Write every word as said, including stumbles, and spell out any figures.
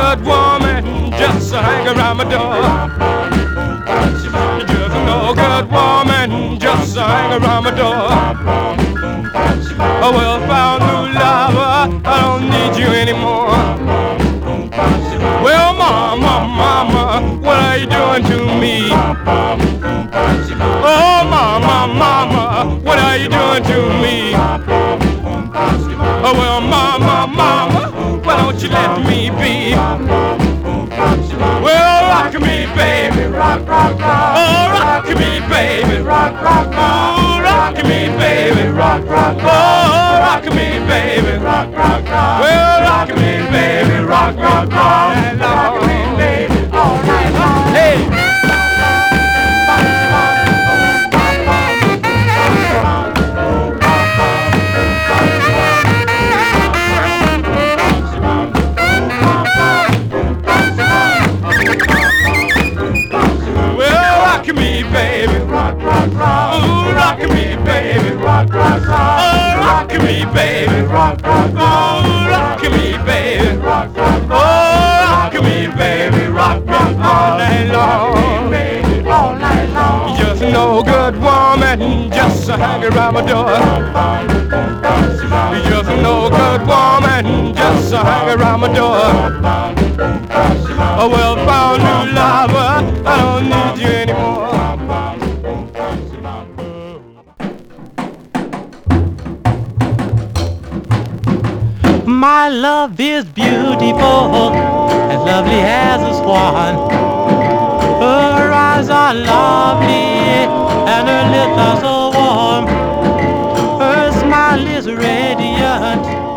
good woman just hang around my door. Just no good woman just hang around my door. Oh, well, found new lover, I don't need you anymore. Well, mama, mama, what are you doing to me? Oh, mama, mama, what are you doing to me? Oh, well, mama, mama, why don't you let me be? Well, rock me, baby, rock, rock, rock. Oh, rock me, baby, rock, rock, rock. Oh, rock me, baby, rock, rock, rock. Oh, rock me, baby, rock, rock, rock. Well, rock me, baby, rock, rock, rock. Rock me, baby, all night long. Hey. Ooh, rock me, baby, rock, rock, rock. Oh, rock me, baby, rock, rock, rock. Oh, rock me, baby, rock, rock, rock. Oh, rock me, baby, rock, rock, rock. All night long, baby, all night long. Just no good woman, just hang around my door. Just no good woman, just hang around my door. Oh, well, found new lover, I don't need you anymore. My love is beautiful, as lovely as a swan. Her eyes are lovely, and her lips are so warm. Her smile is radiant,